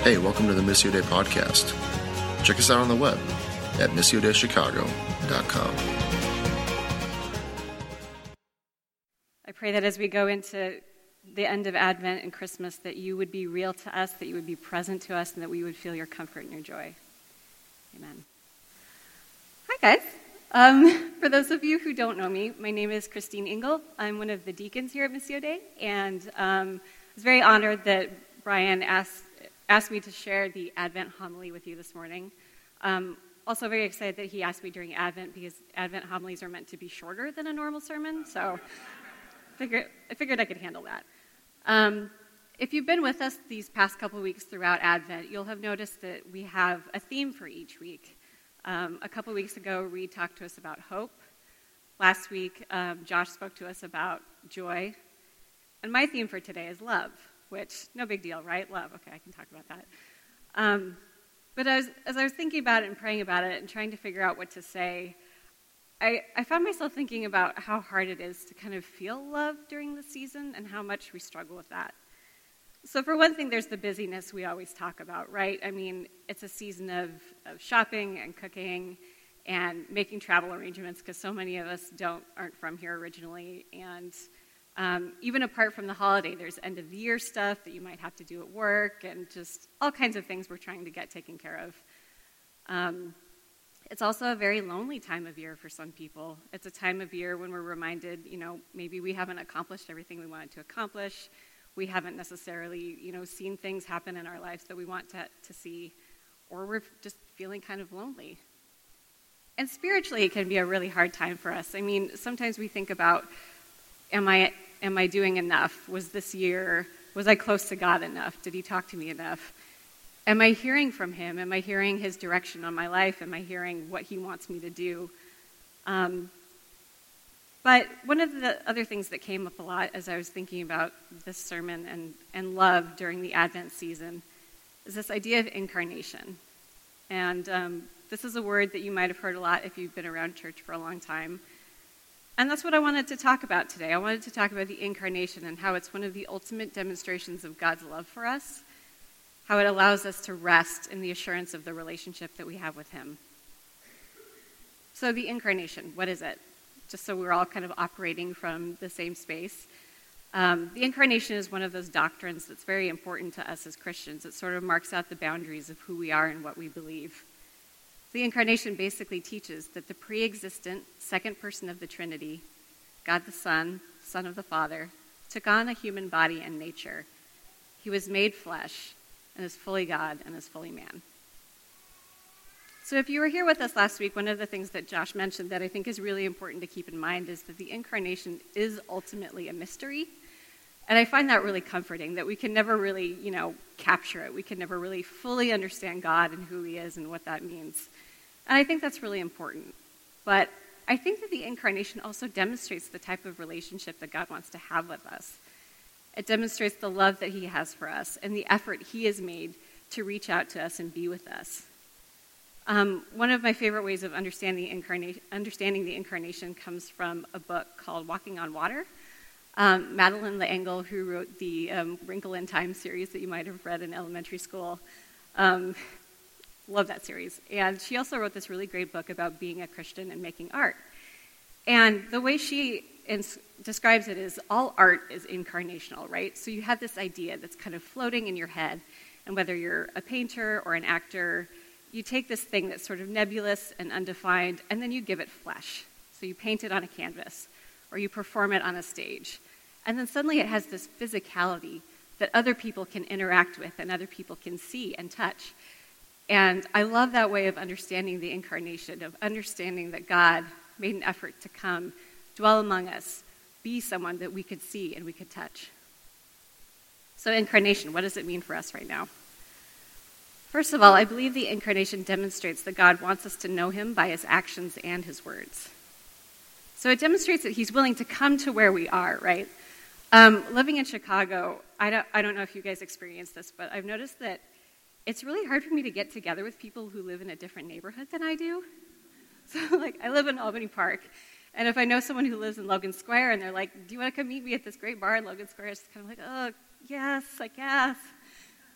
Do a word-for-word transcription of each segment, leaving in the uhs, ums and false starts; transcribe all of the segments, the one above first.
Hey, welcome to the Missio Day podcast. Check us out on the web at missio day chicago dot com. I pray that as we go into the end of Advent and Christmas, that you would be real to us, that you would be present to us, and that we would feel your comfort and your joy. Amen. Hi, guys. Um, for those of you who don't know me, my name is Christine Engel. I'm one of the deacons here at Missio Day, and um, I was very honored that Brian asked asked me to share the Advent homily with you this morning. Um, also very excited that he asked me during Advent, because Advent homilies are meant to be shorter than a normal sermon, so I figured, I figured I could handle that. Um, if you've been with us these past couple weeks throughout Advent, you'll have noticed that we have a theme for each week. Um, a couple weeks ago, Reed talked to us about hope. Last week, um, Josh spoke to us about joy. And my theme for today is love, which, no big deal, right? Love. Okay, I can talk about that. Um, but as, as I was thinking about it and praying about it and trying to figure out what to say, I, I found myself thinking about how hard it is to kind of feel love during the season and how much we struggle with that. So for one thing, there's the busyness we always talk about, right? I mean, it's a season of, of shopping and cooking and making travel arrangements, because so many of us don't aren't from here originally. And um, even apart from the holiday, there's end of the year stuff that you might have to do at work, and just all kinds of things we're trying to get taken care of. Um, It's also a very lonely time of year for some people. It's a time of year when we're reminded, you know, maybe we haven't accomplished everything we wanted to accomplish. We haven't necessarily, you know, seen things happen in our lives that we want to, to see, or we're just feeling kind of lonely. And spiritually, it can be a really hard time for us. I mean, sometimes we think about, am I, am I doing enough? Was this year, was I close to God enough? Did he talk to me enough? Am I hearing from him? Am I hearing his direction on my life? Am I hearing what he wants me to do? Um, but one of the other things that came up a lot as I was thinking about this sermon and, and love during the Advent season is this idea of incarnation. And um, this is a word that you might have heard a lot if you've been around church for a long time. And that's what I wanted to talk about today. I wanted to talk about the incarnation and how it's one of the ultimate demonstrations of God's love for us, how it allows us to rest in the assurance of the relationship that we have with him. So the incarnation, what is it? Just so we're all kind of operating from the same space. Um, the incarnation is one of those doctrines that's very important to us as Christians. It sort of marks out the boundaries of who we are and what we believe. The incarnation basically teaches that the pre-existent second person of the Trinity, God the Son, Son of the Father, took on a human body and nature. He was made flesh, and is fully God and is fully man. So if you were here with us last week, one of the things that Josh mentioned that I think is really important to keep in mind is that the incarnation is ultimately a mystery. And I find that really comforting, that we can never really, you know, capture it. We can never really fully understand God and who he is and what that means. And I think that's really important. But I think that the incarnation also demonstrates the type of relationship that God wants to have with us. It demonstrates the love that he has for us and the effort he has made to reach out to us and be with us. Um, one of my favorite ways of understanding the, incarnation, understanding the incarnation comes from a book called Walking on Water. Um, Madeleine L'Engle, who wrote the um, Wrinkle in Time series that you might have read in elementary school, um, love that series. And she also wrote this really great book about being a Christian and making art. And the way she ins- describes it is all art is incarnational, right? So you have this idea that's kind of floating in your head, and whether you're a painter or an actor, you take this thing that's sort of nebulous and undefined, and then you give it flesh. So you paint it on a canvas, or you perform it on a stage. And then suddenly it has this physicality that other people can interact with and other people can see and touch. And I love that way of understanding the incarnation, of understanding that God made an effort to come, dwell among us, be someone that we could see and we could touch. So incarnation, what does it mean for us right now? First of all, I believe the incarnation demonstrates that God wants us to know him by his actions and his words. So it demonstrates that he's willing to come to where we are, right? Um, living in Chicago, I don't, I don't know if you guys experience this, but I've noticed that it's really hard for me to get together with people who live in a different neighborhood than I do. So, like, I live in Albany Park, and if I know someone who lives in Logan Square, and they're like, do you want to come meet me at this great bar in Logan Square? It's kind of like, oh, yes, I guess.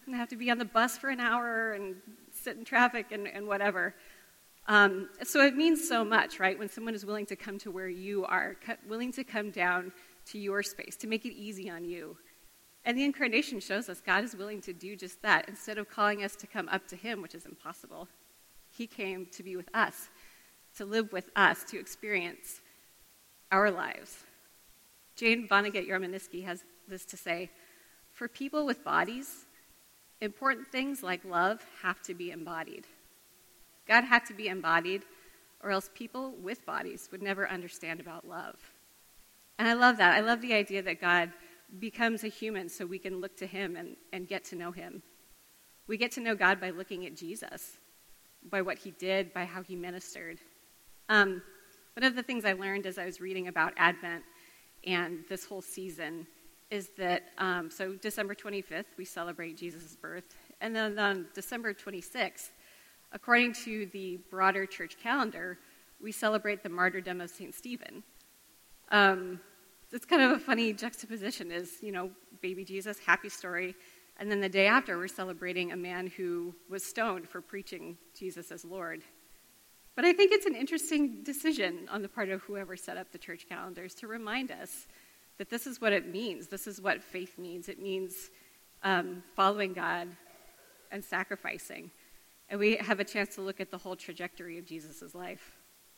and have to be on the bus for an hour and sit in traffic and, and whatever. Um, so it means so much, right, when someone is willing to come to where you are, willing to come down to your space, to make it easy on you. And the incarnation shows us God is willing to do just that. Instead of calling us to come up to him, which is impossible, he came to be with us, to live with us, to experience our lives. Jane Vonnegut-Yarmaniski has this to say: for people with bodies, important things like love have to be embodied. God had to be embodied, or else people with bodies would never understand about love. And I love that. I love the idea that God becomes a human so we can look to him and, and get to know him. We get to know God by looking at Jesus, by what he did, by how he ministered. Um, one of the things I learned as I was reading about Advent and this whole season is that, um, so December twenty-fifth, we celebrate Jesus' birth. And then on December twenty-sixth, according to the broader church calendar, we celebrate the martyrdom of Saint Stephen. Um, it's kind of a funny juxtaposition is, you know, baby Jesus, happy story, and then the day after we're celebrating a man who was stoned for preaching Jesus as Lord. But I think it's an interesting decision on the part of whoever set up the church calendars to remind us that this is what it means. This is what faith means. It means um, following God and sacrificing. And we have a chance to look at the whole trajectory of Jesus' life.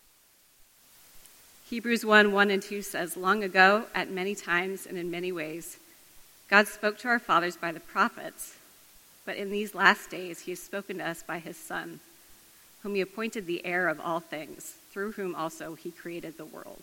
Hebrews one, one and two says, long ago, at many times and in many ways, God spoke to our fathers by the prophets, but in these last days he has spoken to us by his Son, whom he appointed the heir of all things, through whom also he created the world.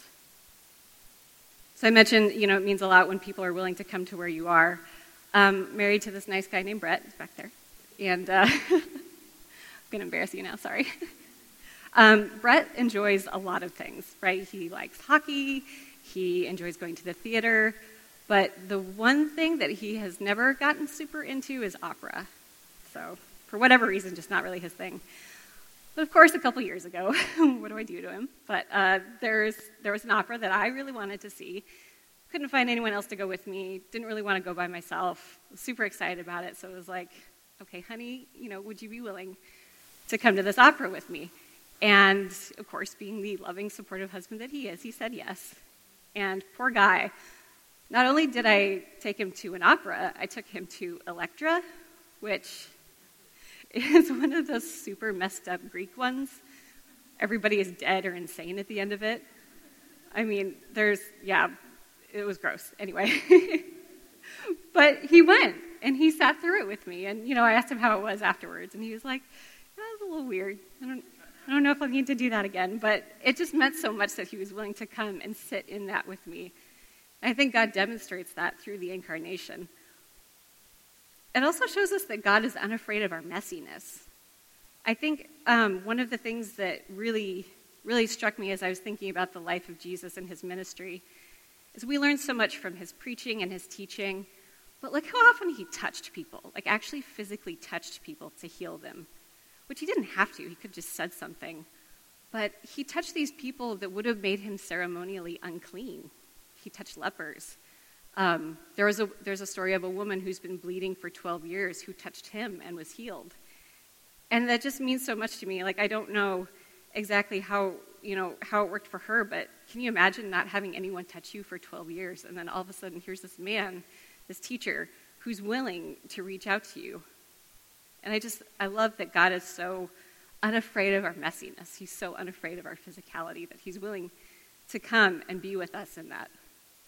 So I mentioned, you know, it means a lot when people are willing to come to where you are. Um, married to this nice guy named Brett, he's back there. And uh, I'm going to embarrass you now, sorry. Um, Brett enjoys a lot of things, right? He likes hockey, he enjoys going to the theater, but the one thing that he has never gotten super into is opera. So, for whatever reason, just not really his thing. But of course, a couple years ago, what do I do to him? But uh, there's there was an opera that I really wanted to see. Couldn't find anyone else to go with me, didn't really want to go by myself, was super excited about it, so it was like, okay, honey, you know, would you be willing to come to this opera with me? And, of course, being the loving, supportive husband that he is, he said yes. And poor guy, not only did I take him to an opera, I took him to Electra, which is one of those super messed up Greek ones. Everybody is dead or insane at the end of it. I mean, there's, yeah, it was gross. Anyway. But he went, and he sat through it with me. And, you know, I asked him how it was afterwards, and he was like, that was a little weird. I don't I don't know if I'll need to do that again, but it just meant so much that he was willing to come and sit in that with me. I think God demonstrates that through the incarnation. It also shows us that God is unafraid of our messiness. I think um, one of the things that really, really struck me as I was thinking about the life of Jesus and his ministry is we learn so much from his preaching and his teaching, but look how often he touched people, like actually physically touched people to heal them. Which he didn't have to. He could have just said something. But he touched these people that would have made him ceremonially unclean. He touched lepers. Um, there was a, there's a story of a woman who's been bleeding for twelve years who touched him and was healed. And that just means so much to me. Like, I don't know exactly how, you know, how it worked for her, but can you imagine not having anyone touch you for twelve years, and then all of a sudden here's this man, this teacher, who's willing to reach out to you? And I just, I love that God is so unafraid of our messiness. He's so unafraid of our physicality that he's willing to come and be with us in that.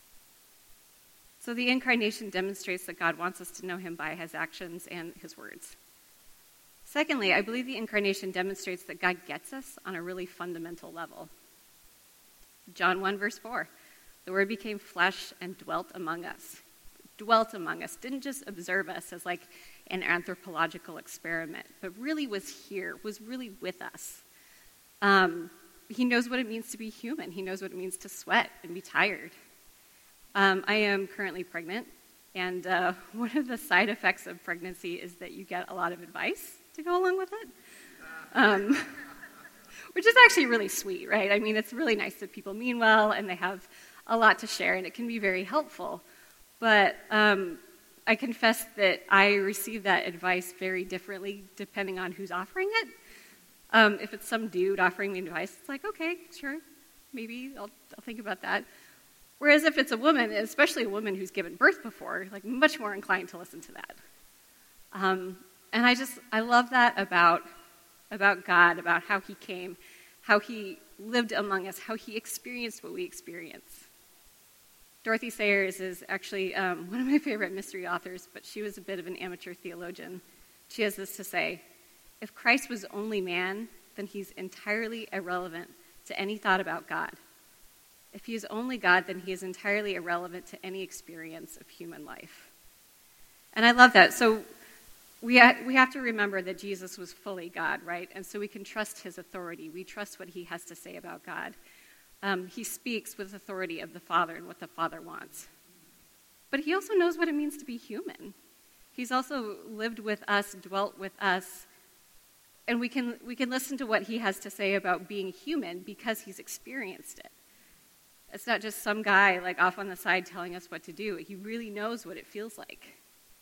So the incarnation demonstrates that God wants us to know him by his actions and his words. Secondly, I believe the incarnation demonstrates that God gets us on a really fundamental level. John one, verse four, the Word became flesh and dwelt among us. Dwelt among us, didn't just observe us as like an anthropological experiment, but really was here, was really with us. Um, he knows what it means to be human. He knows what it means to sweat and be tired. Um, I am currently pregnant, and uh, one of the side effects of pregnancy is that you get a lot of advice to go along with it, um, which is actually really sweet, right? I mean, it's really nice that people mean well, and they have a lot to share, and it can be very helpful. But um, I confess that I receive that advice very differently depending on who's offering it. Um, if it's some dude offering me advice, it's like, okay, sure, maybe I'll, I'll think about that. Whereas if it's a woman, especially a woman who's given birth before, like much more inclined to listen to that. Um, and I just, I love that about, about God, about how he came, how he lived among us, how he experienced what we experience. Dorothy Sayers is actually um, one of my favorite mystery authors, but she was a bit of an amateur theologian. She has this to say: if Christ was only man, then he's entirely irrelevant to any thought about God. If he is only God, then he is entirely irrelevant to any experience of human life. And I love that. So we ha- we have to remember that Jesus was fully God, right? And so we can trust his authority. We trust what he has to say about God. Um, he speaks with authority of the Father and what the Father wants. But he also knows what it means to be human. He's also lived with us, dwelt with us, and we can we can listen to what he has to say about being human because he's experienced it. It's not just some guy like off on the side telling us what to do. He really knows what it feels like.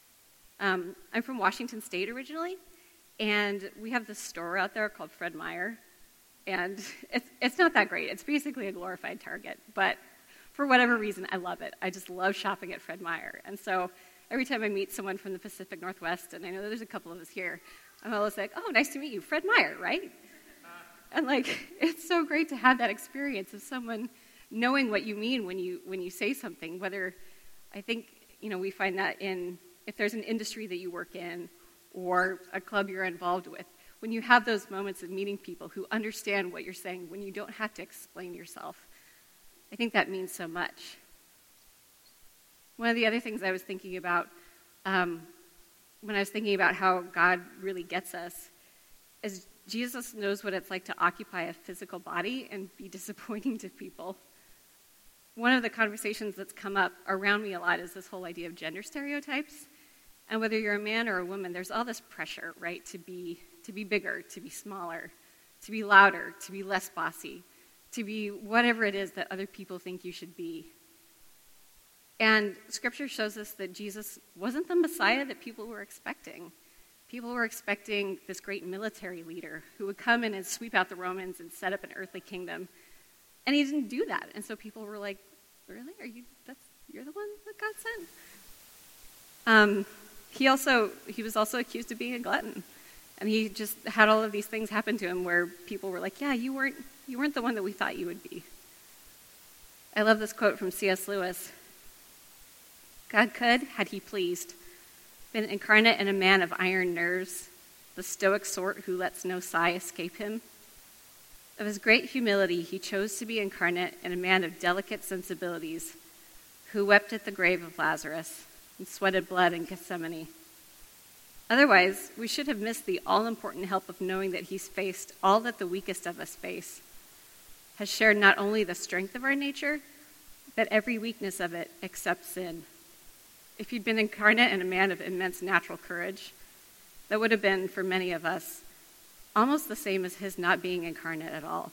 Um, I'm from Washington State originally, and we have this store out there called Fred Meyer. And it's it's not that great. It's basically a glorified Target. But for whatever reason, I love it. I just love shopping at Fred Meyer. And so every time I meet someone from the Pacific Northwest, and I know there's a couple of us here, I'm always like, oh, nice to meet you, Fred Meyer, right? And like, it's so great to have that experience of someone knowing what you mean when you when you say something. Whether, I think, you know, we find that in, if there's an industry that you work in or a club you're involved with, when you have those moments of meeting people who understand what you're saying, when you don't have to explain yourself, I think that means so much. One of the other things I was thinking about um, when I was thinking about how God really gets us is Jesus knows what it's like to occupy a physical body and be disappointing to people. One of the conversations that's come up around me a lot is this whole idea of gender stereotypes. And whether you're a man or a woman, there's all this pressure, right, to be to be bigger, to be smaller, to be louder, to be less bossy, to be whatever it is that other people think you should be. And Scripture shows us that Jesus wasn't the Messiah that people were expecting. People were expecting this great military leader who would come in and sweep out the Romans and set up an earthly kingdom. And he didn't do that. And so people were like, really? Are you, that's, you're the one that God sent? Um, he also, he was also accused of being a glutton. And he just had all of these things happen to him where people were like, yeah, you weren't you weren't the one that we thought you would be. I love this quote from C S Lewis. God could, had he pleased, been incarnate in a man of iron nerves, the stoic sort who lets no sigh escape him. Of his great humility, he chose to be incarnate in a man of delicate sensibilities who wept at the grave of Lazarus and sweated blood in Gethsemane. Otherwise, we should have missed the all-important help of knowing that he's faced all that the weakest of us face, has shared not only the strength of our nature, but every weakness of it except sin. If he'd been incarnate in a man of immense natural courage, that would have been, for many of us, almost the same as his not being incarnate at all.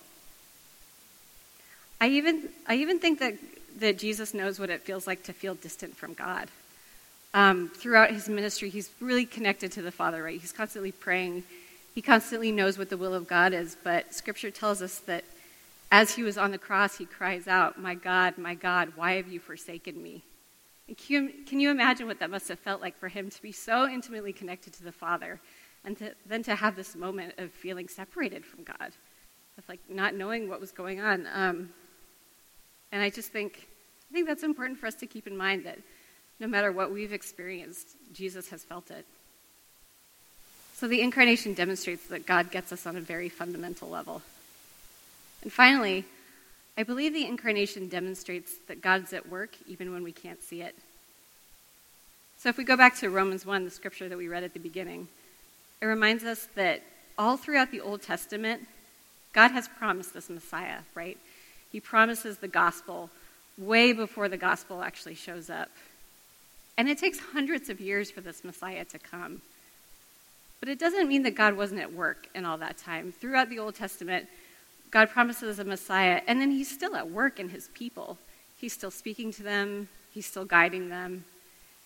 I even I even think that, that Jesus knows what it feels like to feel distant from God. Um, throughout his ministry, he's really connected to the Father, right? He's constantly praying. He constantly knows what the will of God is, but Scripture tells us that as he was on the cross, he cries out, my God, my God, why have you forsaken me? And can you, can you imagine what that must have felt like for him to be so intimately connected to the Father and to, then to have this moment of feeling separated from God, of like not knowing what was going on? Um, and I just think, I think that's important for us to keep in mind that no matter what we've experienced, Jesus has felt it. So the incarnation demonstrates that God gets us on a very fundamental level. And finally, I believe the incarnation demonstrates that God's at work even when we can't see it. So if we go back to Romans one, the scripture that we read at the beginning, it reminds us that all throughout the Old Testament, God has promised this Messiah, right? He promises the gospel way before the gospel actually shows up. And it takes hundreds of years for this Messiah to come. But it doesn't mean that God wasn't at work in all that time. Throughout the Old Testament, God promises a Messiah, and then he's still at work in his people. He's still speaking to them. He's still guiding them.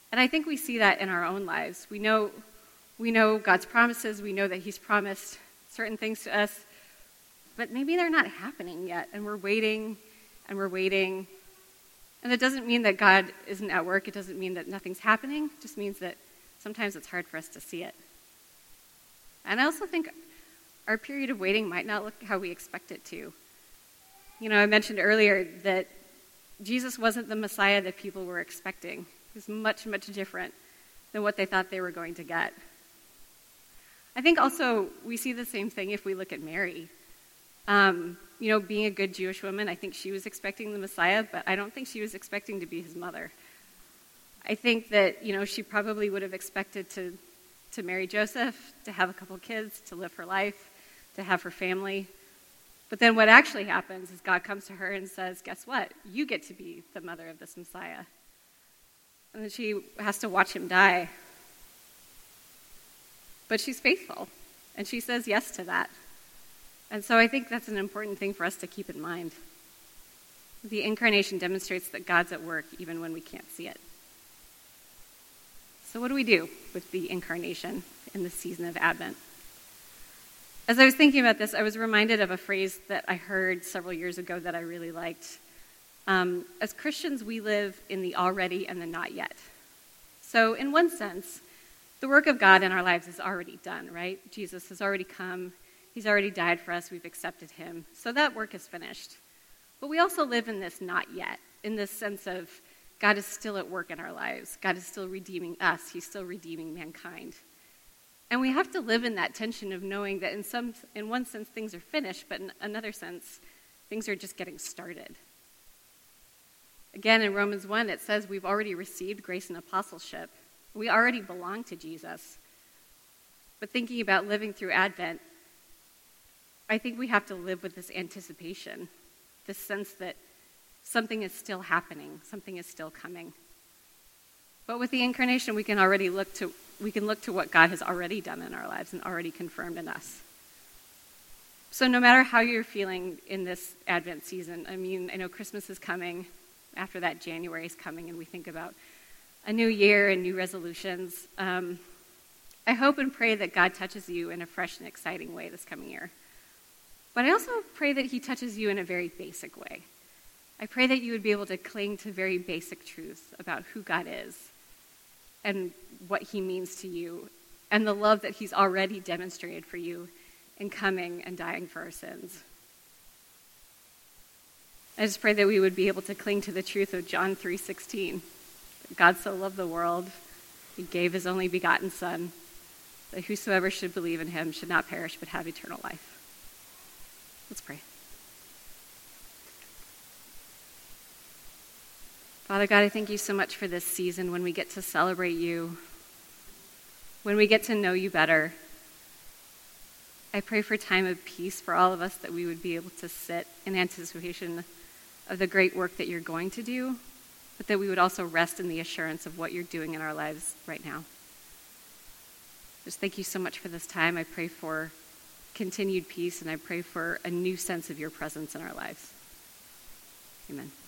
And I think we see that in our own lives. We know, we know God's promises. We know that he's promised certain things to us, but maybe they're not happening yet, and we're waiting, and we're waiting. And it doesn't mean that God isn't at work. It doesn't mean that nothing's happening. It just means that sometimes it's hard for us to see it. And I also think our period of waiting might not look how we expect it to. You know, I mentioned earlier that Jesus wasn't the Messiah that people were expecting. He was much, much different than what they thought they were going to get. I think also we see the same thing if we look at Mary. Um, you know, being a good Jewish woman, I think she was expecting the Messiah, but I don't think she was expecting to be his mother. I think that, you know, she probably would have expected to, to marry Joseph, to have a couple kids, to live her life, to have her family. But then what actually happens is God comes to her and says, guess what? You get to be the mother of this Messiah. And then she has to watch him die. But she's faithful, and she says yes to that. And so I think that's an important thing for us to keep in mind. The incarnation demonstrates that God's at work even when we can't see it. So what do we do with the incarnation in the season of Advent? As I was thinking about this, I was reminded of a phrase that I heard several years ago that I really liked. Um, as Christians, we live in the already and the not yet. So in one sense, the work of God in our lives is already done, right? Jesus has already come. He's already died for us. We've accepted him. So that work is finished. But we also live in this not yet, in this sense of God is still at work in our lives. God is still redeeming us. He's still redeeming mankind. And we have to live in that tension of knowing that in some, in one sense, things are finished, but in another sense, things are just getting started. Again, in Romans one, it says we've already received grace and apostleship. We already belong to Jesus. But thinking about living through Advent, I think we have to live with this anticipation, this sense that something is still happening, something is still coming. But with the incarnation, we can already look to we can look to what God has already done in our lives and already confirmed in us. So no matter how you're feeling in this Advent season, I mean, I know Christmas is coming, after that January is coming, and we think about a new year and new resolutions. Um, I hope and pray that God touches you in a fresh and exciting way this coming year. But I also pray that he touches you in a very basic way. I pray that you would be able to cling to very basic truths about who God is and what he means to you and the love that he's already demonstrated for you in coming and dying for our sins. I just pray that we would be able to cling to the truth of John three sixteen. God so loved the world, he gave his only begotten Son, that whosoever should believe in him should not perish but have eternal life. Let's pray. Father God, I thank you so much for this season when we get to celebrate you, when we get to know you better. I pray for time of peace for all of us, that we would be able to sit in anticipation of the great work that you're going to do, but that we would also rest in the assurance of what you're doing in our lives right now. Just thank you so much for this time. I pray for continued peace, and I pray for a new sense of your presence in our lives. Amen.